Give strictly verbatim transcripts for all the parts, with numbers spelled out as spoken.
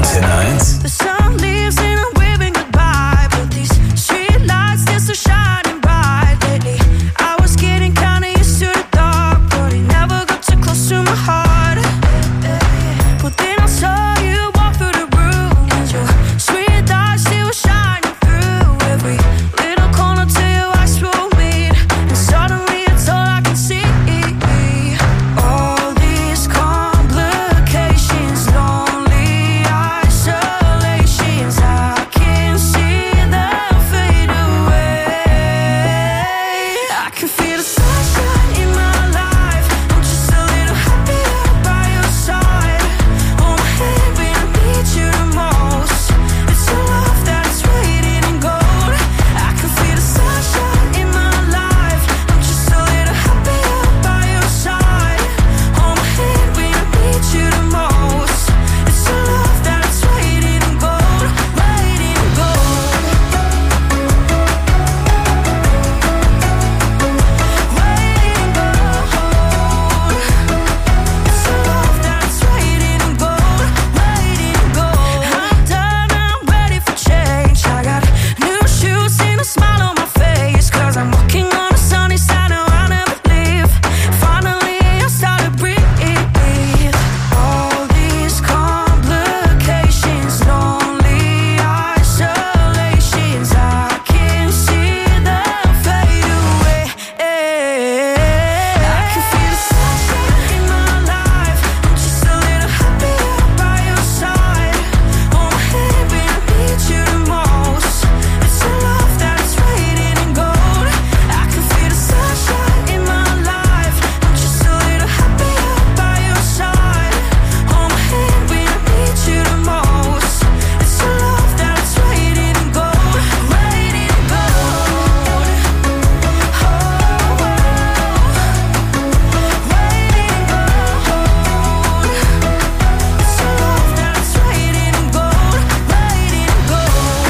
Antenne eins. The sun leaves and I'm waving goodbye, but these street lights, they're so shining bright lately. I was getting kinda used to the dark, but it never got too close to my heart. But then I saw you walk through the room, and your sweet eyes, they were shining through every little corner till your eyes will meet, and suddenly it's all I can see. All these complications, lonely isolations, I can see them fade away. I can feel the sunshine in my life. I'm just a little happier by your side. Hold my hand when I need you the most. It's your love that's waiting in gold. I can feel the sunshine in my life. I'm just a little happier by your side. Hold my hand when I need you the most. It's your love that's waiting in gold, waiting in gold, waiting in gold. It's your love that's waiting in gold, waiting in gold. I'm done, I'm ready for change. I got new shoes and a smile on my face, 'cause I'm walking on the sunny side and I'll never leave. Finally I start to breathe. All these complications, lonely isolations, I can see them fade away. I can feel the sunshine in my life. I'm just a little happier by your side. Hold my hand when I need you the most. It's your love that's waiting in gold. I can feel the sunshine in my life. I'm just a little happier by your side. Hold my hand when I need you the most. It's your love that's waiting in gold, waiting in gold. Oh, waiting in gold. It's your love that's waiting in gold, waiting in gold.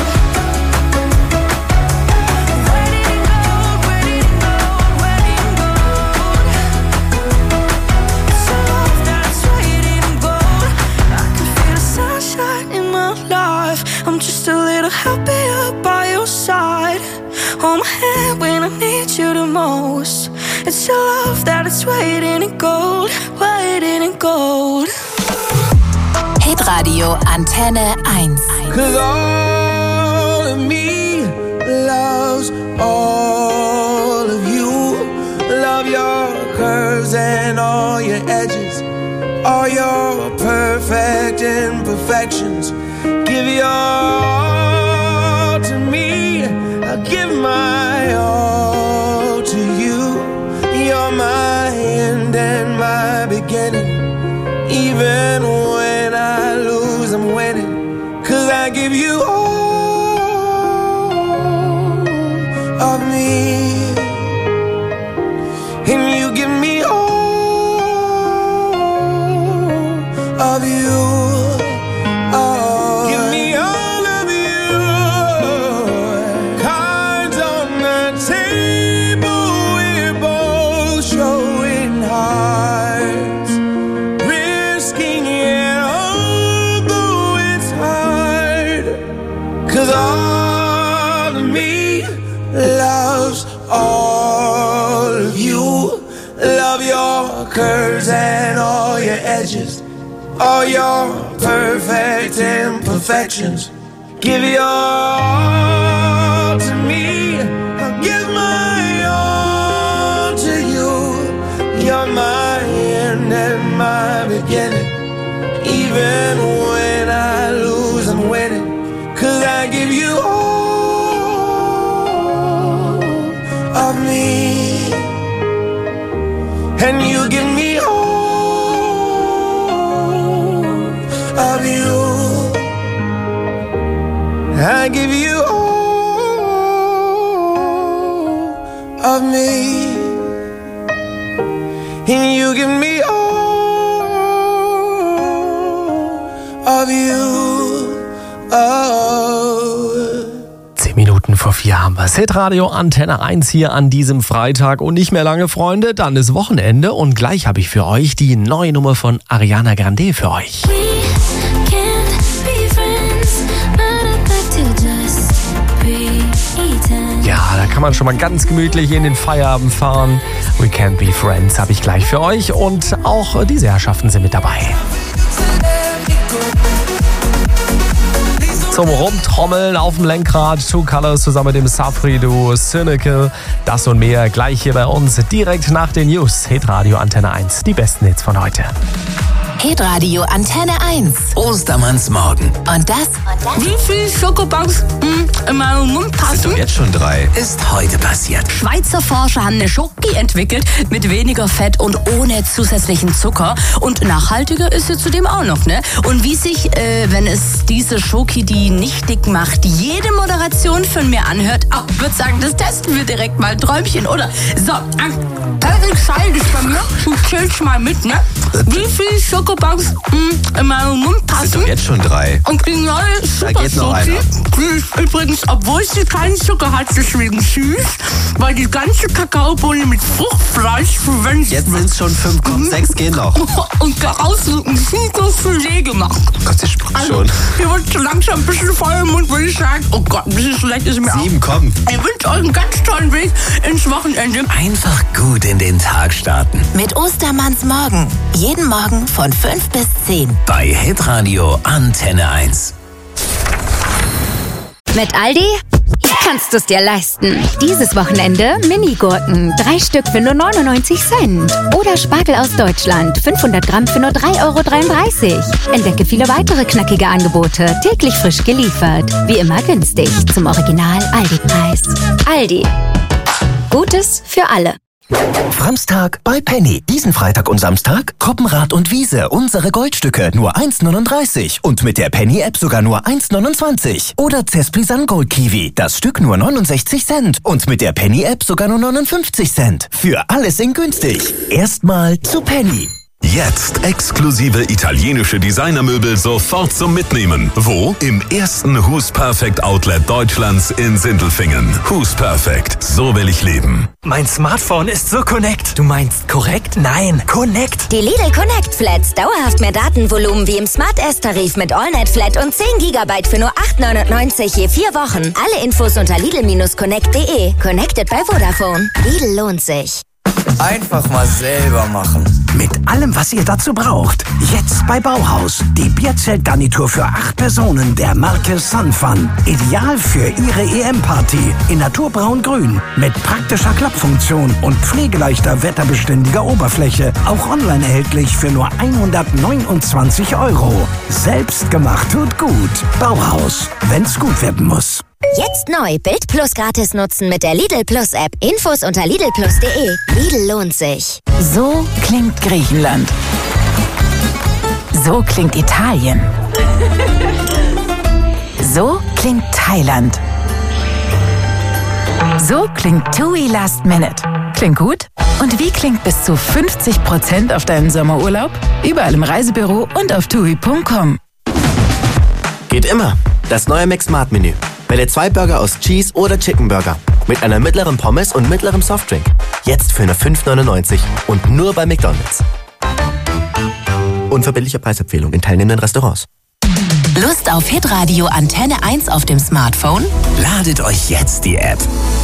Waiting in gold, waiting in gold, waiting in gold. It's your love that's waiting in gold. I can feel the sunshine in my life. I'm just a little happier by your side. Hold my hand when I need you the most. It's your love that is waiting in gold, waiting in gold. Hitradio Antenne eins. Cause all of me loves all of you. Love your curves and all your edges, all your perfect imperfections. Give your all to me, I'll give my all to you. You're my end and my beginning. Even when I lose, I'm winning. Cause I give you all of me, and you give me all of you. Oh, give me all of you. Cards on the table, we're both showing hearts, risking it, although it's hard. Cause all of me loves all of you. Love your curves and all your edges, all your perfect imperfections. Give your all to me, I'll give my all to you. You're my end and my beginning. Even when I lose, I'm winning. Cause I give you all of me, and you give me all of you. I give you all of me, and you give me all of you. Oh. Zehn Minuten vor vier haben wir Hitradio Antenne eins hier an diesem Freitag. Und nicht mehr lange, Freunde, dann ist Wochenende. Und gleich habe ich für euch die neue Nummer von Ariana Grande für euch. We can't be kann man schon mal ganz gemütlich in den Feierabend fahren. We Can't Be Friends habe ich gleich für euch und auch diese Herrschaften sind mit dabei. Zum Rumtrommeln auf dem Lenkrad, Two Colors zusammen mit dem Safri-Duo Cynical. Das und mehr gleich hier bei uns, direkt nach den News. Hitradio Antenne eins, die besten Hits von heute. Hitradio Antenne eins. Ostermannsmorgen. Und das? Wie viel Schokobons hm, in meinem Mund passen? Sind doch jetzt schon drei. Ist heute passiert. Schweizer Forscher haben eine Schoki entwickelt mit weniger Fett und ohne zusätzlichen Zucker. Und nachhaltiger ist sie zudem auch noch, ne? Und wie sich, äh, wenn es diese Schoki, die nicht dick macht, jede Moderation von mir anhört, oh, ich würde sagen, das testen wir direkt mal. Träumchen, oder? So, äh, entscheide ich bei mir. Du zählst mal mit, ne? Wie viel Schokobons hm, in meinem Mund passen? Sind doch jetzt schon drei. Und die neue Super Da geht noch Schoki, einer. die ist übrigens, obwohl sie keinen Zucker hat, deswegen süß, weil die ganze Kakaobohne mit Fruchtfleisch verwendet Jetzt wird. sind es schon fünf, komm, sechs gehen noch. Und daraus wird ein Filet gemacht. Gott, sie spricht Also, schon. hier wird so langsam ein bisschen voll im Mund, würde ich sagen. Oh Gott, ein bisschen schlecht ist mir Sieben, komm. auch. Ich wünsche euch einen ganz tollen Weg ins Wochenende. Einfach gut in den Tag starten. Mit Ostermannsmorgen. Jeden Morgen von fünf bis zehn. Bei Hitradio Antenne eins. Mit Aldi kannst du es dir leisten. Dieses Wochenende Mini-Gurken. Drei Stück für nur neunundneunzig Cent. Oder Spargel aus Deutschland. fünfhundert Gramm für nur drei Euro dreiunddreißig. Entdecke viele weitere knackige Angebote. Täglich frisch geliefert. Wie immer günstig. Zum Original Aldi-Preis. Aldi. Gutes für alle. Framstag bei Penny. Diesen Freitag und Samstag Koppenrad und Wiese. Unsere Goldstücke nur eins neununddreißig. Und mit der Penny-App sogar nur eins neunundzwanzig. Oder Cesplisan Gold Kiwi. Das Stück nur neunundsechzig Cent. Und mit der Penny-App sogar nur neunundfünfzig Cent. Für alles in günstig. Erstmal zu Penny. Jetzt exklusive italienische Designermöbel sofort zum Mitnehmen. Wo? Im ersten Who's Perfect Outlet Deutschlands in Sindelfingen. Who's Perfect. So will ich leben. Mein Smartphone ist so connect. Du meinst korrekt? Nein, connect. Die Lidl Connect Flats. Dauerhaft mehr Datenvolumen wie im Smart S-Tarif mit AllNet Flat und zehn Gigabyte für nur acht neunundneunzig je vier Wochen. Alle Infos unter lidl connect punkt de. Connected bei Vodafone. Lidl lohnt sich. Einfach mal selber machen. Mit allem, was ihr dazu braucht. Jetzt bei Bauhaus. Die Bierzeltgarnitur für acht Personen der Marke Sunfun. Ideal für Ihre E M-Party. In naturbraun-grün. Mit praktischer Klappfunktion und pflegeleichter, wetterbeständiger Oberfläche. Auch online erhältlich für nur hundertneunundzwanzig Euro. Selbst gemacht tut gut. Bauhaus. Wenn's gut werden muss. Jetzt neu. Bild Plus gratis nutzen mit der Lidl Plus App. Infos unter lidl plus punkt de. Lidl lohnt sich. So klingt Griechenland. So klingt Italien. So klingt Thailand. So klingt TUI Last Minute. Klingt gut? Und wie klingt bis zu fünfzig Prozent auf deinen Sommerurlaub? Überall im Reisebüro und auf tui punkt com. Geht immer. Das neue McSmart-Menü. Wähle zwei Burger aus Cheese- oder Chicken Burger. Mit einer mittleren Pommes und mittlerem Softdrink. Jetzt für nur fünf neunundneunzig und nur bei McDonald's. Unverbindliche Preisempfehlung in teilnehmenden Restaurants. Lust auf Hitradio Antenne eins auf dem Smartphone? Ladet euch jetzt die App.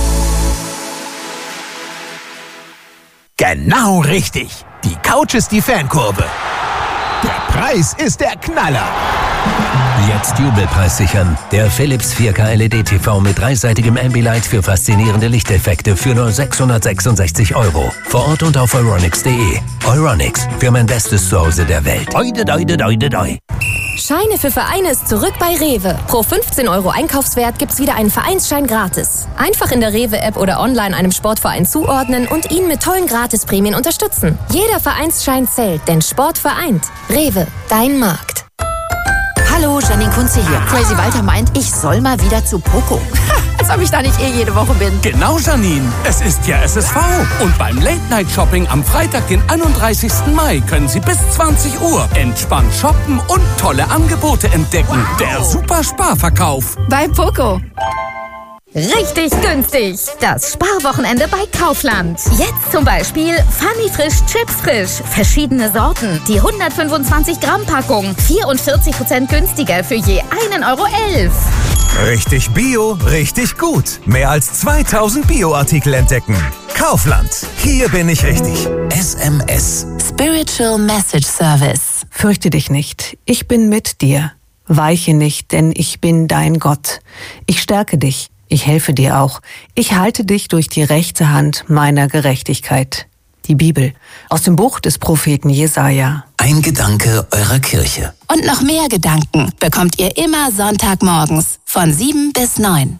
Genau richtig. Die Couch ist die Fankurve. Der Preis ist der Knaller. Jetzt Jubelpreis sichern. Der Philips vier K L E D T V mit dreiseitigem Ambilight für faszinierende Lichteffekte für nur sechshundertsechsundsechzig Euro. Vor Ort und auf euronics punkt de. Euronics, für mein bestes Zuhause der Welt. Oide, doide, doide, doi. Scheine für Vereine ist zurück bei Rewe. Pro fünfzehn Euro Einkaufswert gibt's wieder einen Vereinsschein gratis. Einfach in der Rewe-App oder online einem Sportverein zuordnen und ihn mit tollen Gratisprämien unterstützen. Jeder Vereinsschein zählt, denn Sport vereint. Rewe, dein Markt. Hallo, Janine Kunze hier. Crazy Walter meint, ich soll mal wieder zu Poco. Als ob ich da nicht eh jede Woche bin. Genau, Janine. Es ist ja S S V. Und beim Late-Night-Shopping am Freitag, den einunddreißigsten Mai, können Sie bis zwanzig Uhr entspannt shoppen und tolle Angebote entdecken. Wow. Der Super-Sparverkauf. Bei Poco. Richtig günstig. Das Sparwochenende bei Kaufland. Jetzt zum Beispiel Funny Frisch Chips Frisch. Verschiedene Sorten. Die hundertfünfundzwanzig Gramm Packung. vierundvierzig Prozent günstiger für je einen Euro elf. Richtig Bio, richtig gut. Mehr als zweitausend Bio-Artikel entdecken. Kaufland. Hier bin ich richtig. S M S. Spiritual Message Service. Fürchte dich nicht, ich bin mit dir. Weiche nicht, denn ich bin dein Gott. Ich stärke dich, ich helfe dir auch. Ich halte dich durch die rechte Hand meiner Gerechtigkeit. Die Bibel aus dem Buch des Propheten Jesaja. Ein Gedanke eurer Kirche. Und noch mehr Gedanken bekommt ihr immer Sonntagmorgens von sieben bis neun.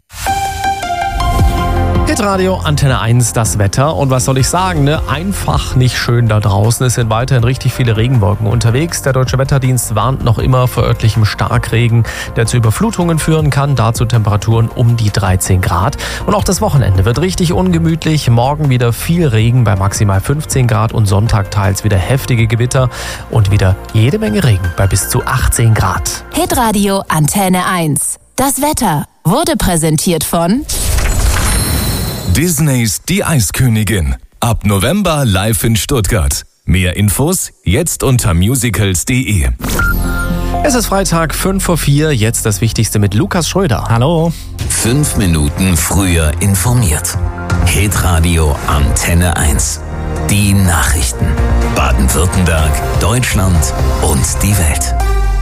Hitradio Antenne eins, das Wetter. Und was soll ich sagen, ne? Einfach nicht schön da draußen. Es sind weiterhin richtig viele Regenwolken unterwegs. Der Deutsche Wetterdienst warnt noch immer vor örtlichem Starkregen, der zu Überflutungen führen kann. Dazu Temperaturen um die dreizehn Grad. Und auch das Wochenende wird richtig ungemütlich. Morgen wieder viel Regen bei maximal fünfzehn Grad und Sonntag teils wieder heftige Gewitter und wieder jede Menge Regen bei bis zu achtzehn Grad. Hitradio Antenne eins. Das Wetter wurde präsentiert von Disneys Die Eiskönigin. Ab November live in Stuttgart. Mehr Infos jetzt unter musicals punkt de. Es ist Freitag, fünf vor vier. Jetzt das Wichtigste mit Lukas Schröder. Hallo. Fünf Minuten früher informiert. Hitradio Antenne eins. Die Nachrichten. Baden-Württemberg, Deutschland und die Welt.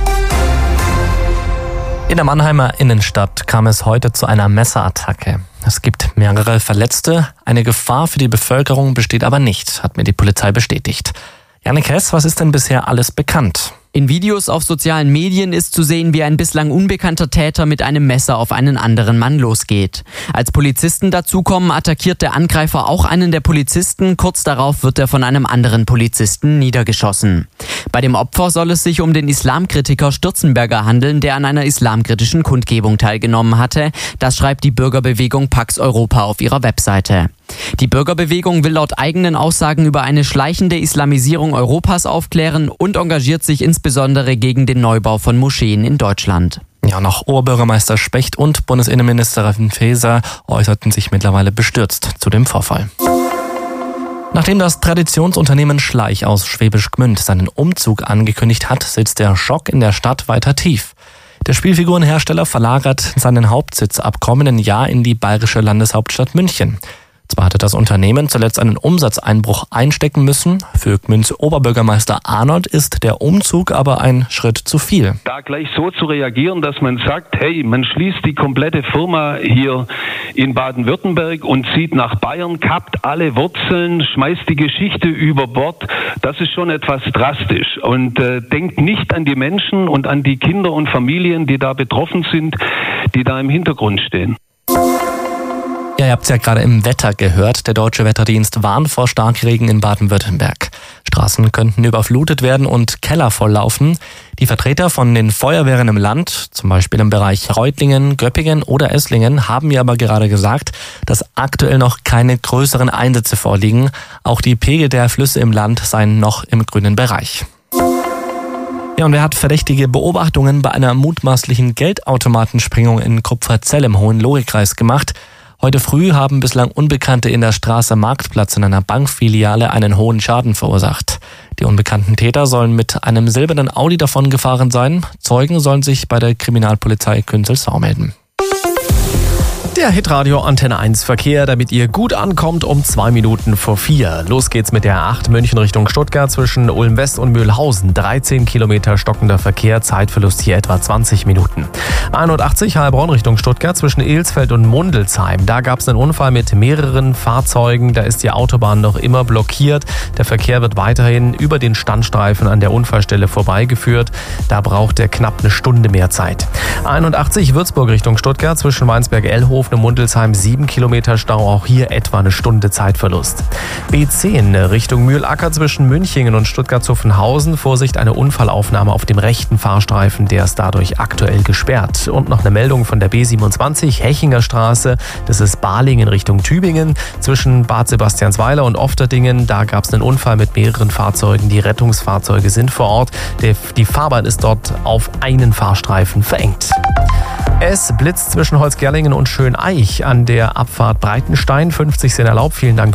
In der Mannheimer Innenstadt kam es heute zu einer Messerattacke. Es gibt mehrere Verletzte. Eine Gefahr für die Bevölkerung besteht aber nicht, hat mir die Polizei bestätigt. Janik Hess, was ist denn bisher alles bekannt? In Videos auf sozialen Medien ist zu sehen, wie ein bislang unbekannter Täter mit einem Messer auf einen anderen Mann losgeht. Als Polizisten dazukommen, attackiert der Angreifer auch einen der Polizisten. Kurz darauf wird er von einem anderen Polizisten niedergeschossen. Bei dem Opfer soll es sich um den Islamkritiker Stürzenberger handeln, der an einer islamkritischen Kundgebung teilgenommen hatte. Das schreibt die Bürgerbewegung Pax Europa auf ihrer Webseite. Die Bürgerbewegung will laut eigenen Aussagen über eine schleichende Islamisierung Europas aufklären und engagiert sich insbesondere gegen den Neubau von Moscheen in Deutschland. Ja, noch Oberbürgermeister Specht und Bundesinnenministerin Faeser äußerten sich mittlerweile bestürzt zu dem Vorfall. Nachdem das Traditionsunternehmen Schleich aus Schwäbisch Gmünd seinen Umzug angekündigt hat, sitzt der Schock in der Stadt weiter tief. Der Spielfigurenhersteller verlagert seinen Hauptsitz ab kommenden Jahr in die bayerische Landeshauptstadt München. Zwar hatte das Unternehmen zuletzt einen Umsatzeinbruch einstecken müssen. Für Gmünds Oberbürgermeister Arnold ist der Umzug aber ein Schritt zu viel. Da gleich so zu reagieren, dass man sagt, hey, man schließt die komplette Firma hier in Baden-Württemberg und zieht nach Bayern, kappt alle Wurzeln, schmeißt die Geschichte über Bord, das ist schon etwas drastisch. Und äh, denkt nicht an die Menschen und an die Kinder und Familien, die da betroffen sind, die da im Hintergrund stehen. Ja, ihr habt es ja gerade im Wetter gehört. Der Deutsche Wetterdienst warnt vor Starkregen in Baden-Württemberg. Straßen könnten überflutet werden und Keller volllaufen. Die Vertreter von den Feuerwehren im Land, zum Beispiel im Bereich Reutlingen, Göppingen oder Esslingen, haben mir aber gerade gesagt, dass aktuell noch keine größeren Einsätze vorliegen. Auch die Pegel der Flüsse im Land seien noch im grünen Bereich. Ja, und wer hat verdächtige Beobachtungen bei einer mutmaßlichen Geldautomatensprengung in Kupferzell im Hohenlohe-Kreis gemacht? Heute früh haben bislang Unbekannte in der Straße Marktplatz in einer Bankfiliale einen hohen Schaden verursacht. Die unbekannten Täter sollen mit einem silbernen Audi davongefahren sein. Zeugen sollen sich bei der Kriminalpolizei Künzelsau melden. Der Hitradio Antenne eins Verkehr, damit ihr gut ankommt, um zwei Minuten vor vier. Los geht's mit der A acht München Richtung Stuttgart zwischen Ulm West und Mühlhausen. dreizehn Kilometer stockender Verkehr, Zeitverlust hier etwa zwanzig Minuten. einundachtzig Heilbronn Richtung Stuttgart zwischen Ilsfeld und Mundelsheim. Da gab's einen Unfall mit mehreren Fahrzeugen. Da ist die Autobahn noch immer blockiert. Der Verkehr wird weiterhin über den Standstreifen an der Unfallstelle vorbeigeführt. Da braucht er knapp eine Stunde mehr Zeit. einundachtzig Würzburg Richtung Stuttgart zwischen Weinsberg-Ellhofen und Mundelsheim sieben Kilometer Stau, auch hier etwa eine Stunde Zeitverlust. B zehn Richtung Mühlacker zwischen Münchingen und Stuttgart-Zuffenhausen. Vorsicht, eine Unfallaufnahme auf dem rechten Fahrstreifen, der ist dadurch aktuell gesperrt. Und noch eine Meldung von der B siebenundzwanzig Hechinger Straße, das ist Balingen Richtung Tübingen. Zwischen Bad Sebastiansweiler und Ofterdingen, da gab es einen Unfall mit mehreren Fahrzeugen. Die Rettungsfahrzeuge sind vor Ort. Die Fahrbahn ist dort auf einen Fahrstreifen verengt. Es blitzt zwischen Holzgerlingen und Schöneich an der Abfahrt Breitenstein. fünfzig sind erlaubt. Vielen Dank.